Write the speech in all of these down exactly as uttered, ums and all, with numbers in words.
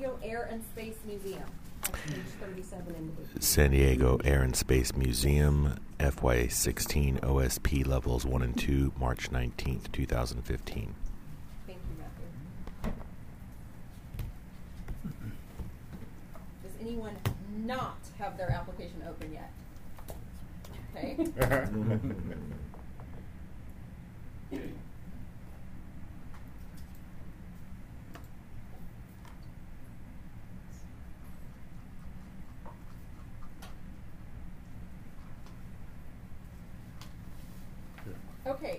Diego Air and Space Museum. That's page thirty-seven in the book. San Diego Air and Space Museum, F Y A sixteen, O S P levels one and two, March nineteenth, two thousand fifteen. Thank you, Matthew. Does anyone not have their application open yet? Okay. Okay.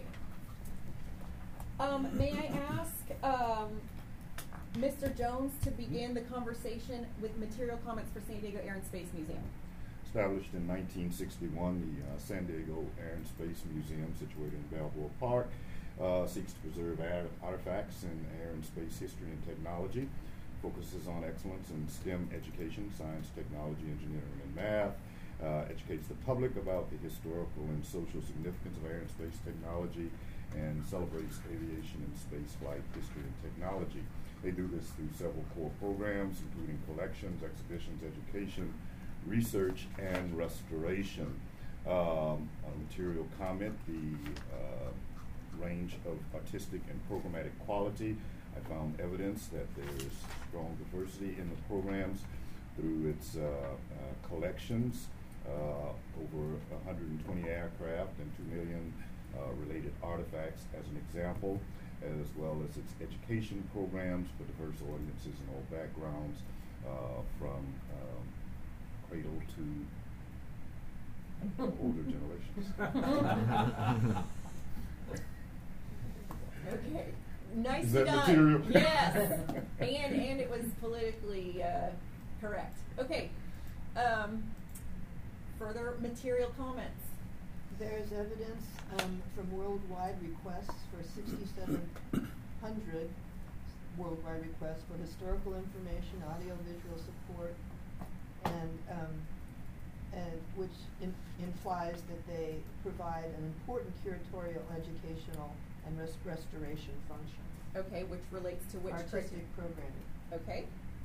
Um, may I ask um, Mister Jones to begin the conversation with material comments for San Diego Air and Space Museum? Established in nineteen sixty-one, the uh, San Diego Air and Space Museum, situated in Balboa Park, uh, seeks to preserve ar- artifacts in air and space history and technology, focuses on excellence in STEM education, science, technology, engineering, and math, uh, educates the public about the historical and social significance of air and space technology, and celebrates aviation and space flight history and technology. They do this through several core programs, including collections, exhibitions, education, research, and restoration. Um, a material comment, the uh, range of artistic and programmatic quality. I found evidence that there is strong diversity in the programs through its uh, uh, collections, uh, over one hundred twenty aircraft and two million uh, related artifacts as an example, as well as its education programs for diverse audiences and all backgrounds, uh, from um, cradle to older generations. Okay. Nicely Is that done. material? Yes. and and it was politically uh, correct. Okay. Um, further material comments. There's evidence um, from worldwide requests for sixty-seven hundred worldwide requests for historical information, audio-visual support, and um, and which in, implies that they provide an important curatorial, educational, and res- restoration function. Okay, which relates to which artistic programming. Okay.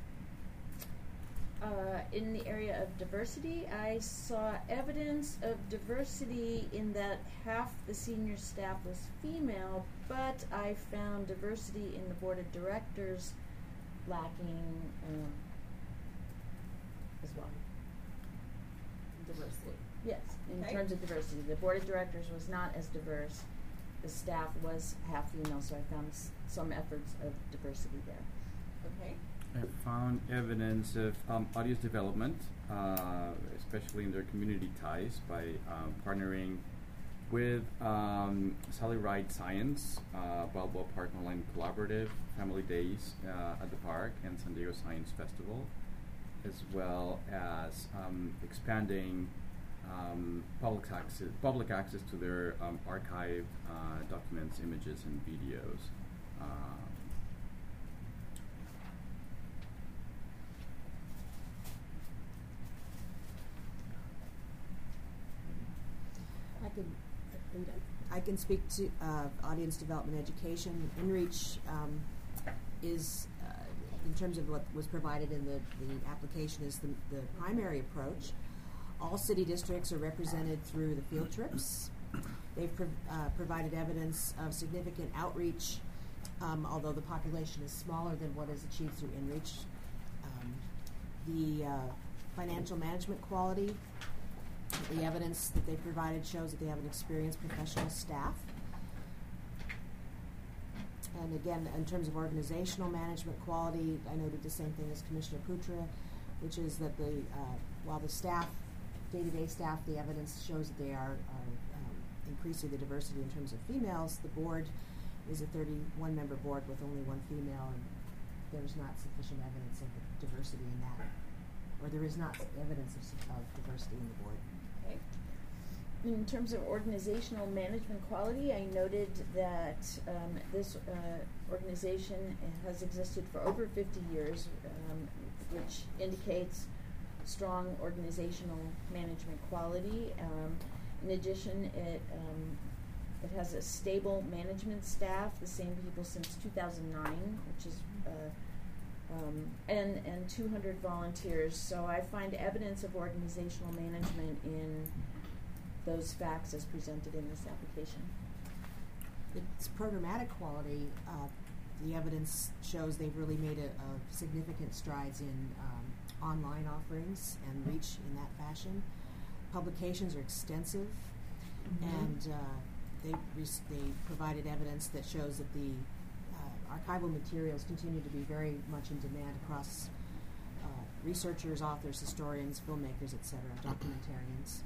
Uh, in the area of diversity, I saw evidence of diversity in that half the senior staff was female, but I found diversity in the board of directors lacking um, as well. Diversity. Yes, in Okay. terms of diversity. The board of directors was not as diverse. The staff was half female, so I found s- some efforts of diversity there. Okay. I found evidence of um, audience development, uh, especially in their community ties, by um, partnering with um, Sally Ride Science, uh, Balboa Park Online Collaborative, Family Days uh, at the park, and San Diego Science Festival, as well as um, expanding um, public access, public access to their um, archive uh, documents, images, and videos. Uh, I can, I can speak to uh, audience development education. InReach um, is, uh, in terms of what was provided in the, the application, is the, the primary approach. All city districts are represented through the field trips. They've prov- uh, provided evidence of significant outreach, um, although the population is smaller than what is achieved through InReach. Um, the uh, financial management quality, the evidence that they provided shows that they have an experienced professional staff. And again, in terms of organizational management quality, I noted the same thing as Commissioner Putra, which is that the uh, while the staff, day-to-day staff, the evidence shows that they are, are um, increasing the diversity in terms of females. The board is a thirty-one member board with only one female, and there's not sufficient evidence of diversity in that, or there is not evidence of, of diversity in the board. Okay. In terms of organizational management quality, I noted that um, this uh, organization has existed for over fifty years, um, which indicates strong organizational management quality. Um, in addition, it um, it has a stable management staff, the same people since two thousand nine, which is uh, um, and, and two hundred volunteers. So I find evidence of organizational management in those facts as presented in this application. It's programmatic quality. Uh, the evidence shows they've really made a, a significant strides in um, online offerings and reach in that fashion. Publications are extensive, mm-hmm. and uh, they re- they provided evidence that shows that the uh, archival materials continue to be very much in demand across uh, researchers, authors, historians, filmmakers, et cetera, documentarians.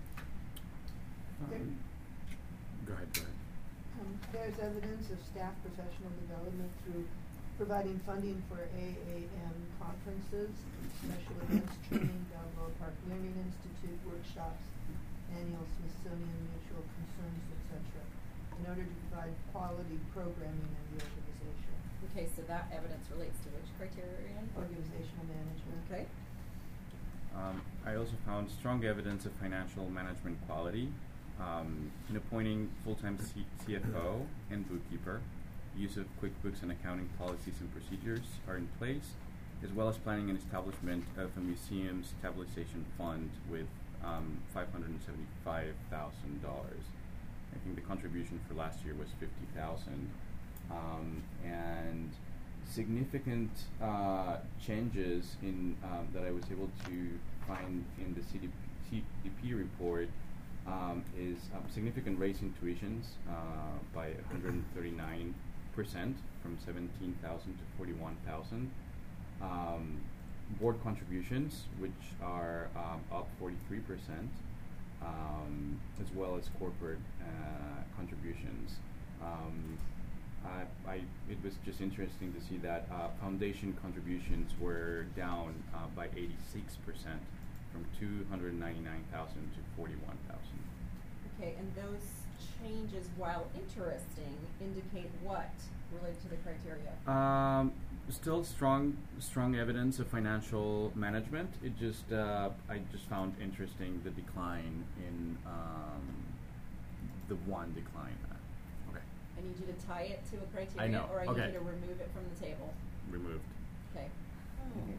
Um, go ahead, go ahead. Um, there's evidence of staff professional development through providing funding for A A M conferences, special events, training, Balboa Park Learning Institute, workshops, annual Smithsonian mutual concerns, et cetera, in order to provide quality programming in the organization. Okay, so that evidence relates to which criterion? Organizational management. Okay. Um, I also found strong evidence of financial management quality. Um, in appointing full-time C- CFO and bookkeeper, use of QuickBooks and accounting policies and procedures are in place, as well as planning and establishment of a museum stabilization fund with um, five hundred seventy-five thousand dollars. I think the contribution for last year was fifty thousand dollars. Um, and significant uh, changes in um, that I was able to find in the C D P report Um, is um, significant raise in tuitions uh, by one hundred thirty-nine percent from seventeen thousand to forty-one thousand. Um, board contributions, which are um, up forty-three percent, um, as well as corporate uh, contributions. Um, I, I, it was just interesting to see that uh, foundation contributions were down uh, by eighty-six percent. From two hundred ninety-nine thousand to forty-one thousand. Okay, and those changes, while interesting, indicate what related to the criteria? Um, still strong, strong evidence of financial management. It just, uh, I just found interesting the decline in um, the one decline. Uh, okay. I need you to tie it to a criteria, I know. or I Okay. need you to remove it from the table. Removed. Okay. Mhm.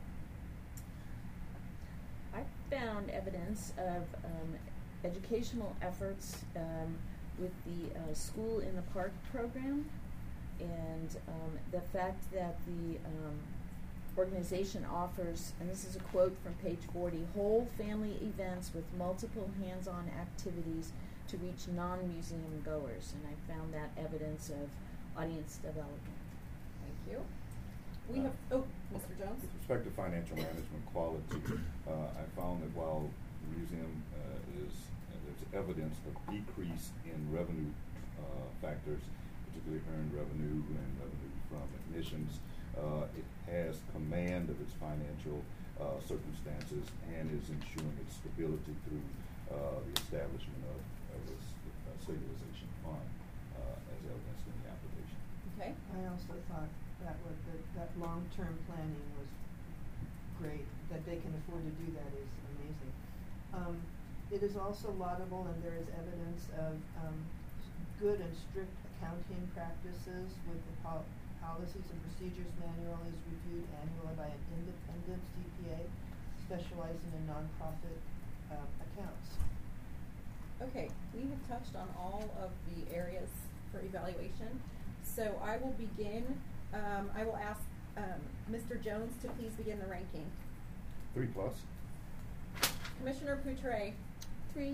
I found evidence of um, educational efforts um, with the uh, School in the Park program, and um, the fact that the um, organization offers, and this is a quote from page forty, whole family events with multiple hands-on activities to reach non-museum goers, and I found that evidence of audience development. Thank you. We have, oh, Mister Jones? With respect to financial management quality, uh, I found that while the museum uh, is, uh, there's evidence of decrease in revenue uh, factors, particularly earned revenue and revenue from admissions, uh, it has command of its financial uh, circumstances and is ensuring its stability through uh, the establishment of, of a uh, stabilization fund, uh, as evidenced in the application. Okay. I also thought that was the, that long-term planning was great. That they can afford to do that is amazing. Um, it is also laudable, and there is evidence of um, good and strict accounting practices with the pol- policies and procedures manual is reviewed annually by an independent C P A specializing in nonprofit uh, accounts. Okay, we have touched on all of the areas for evaluation. So I will begin, um, I will ask um, Mister Jones to please begin the ranking. Three plus. Commissioner Poutre. Three.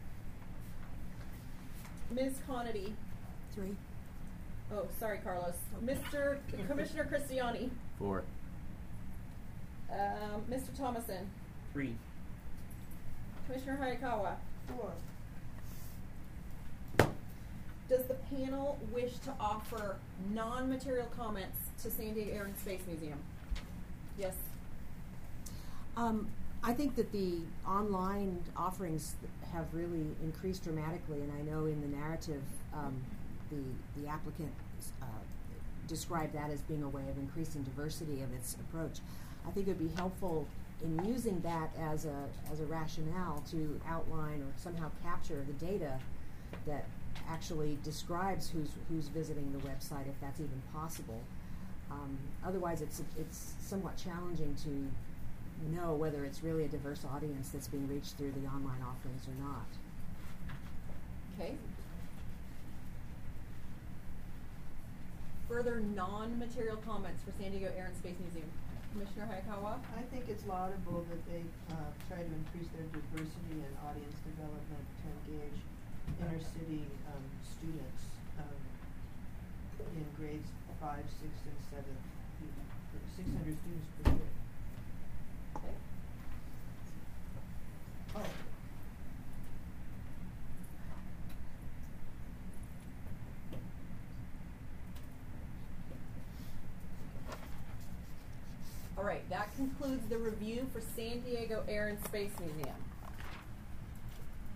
Miz Conity. Three. Oh, sorry, Carlos. Mister Commissioner Cristiani. Four. Um, Mister Thomason. Three. Commissioner Hayakawa. Four. Does the panel wish to offer non-material comments to San Diego Air and Space Museum? Yes. Um, I think that the online offerings have really increased dramatically, and I know in the narrative um, the the applicant uh, described that as being a way of increasing diversity of its approach. I think it would be helpful in using that as a as a rationale to outline or somehow capture the data that actually describes who's who's visiting the website, if that's even possible. Um, otherwise, it's it's somewhat challenging to know whether it's really a diverse audience that's being reached through the online offerings or not. Okay. Further non-material comments for San Diego Air and Space Museum. Commissioner Hayakawa? I think it's laudable that they uh, try to increase their diversity and audience development to engage inner city um, students um, in grades five, six, and seven, six hundred students per year. Okay. Oh. All right, that concludes the review for San Diego Air and Space Museum.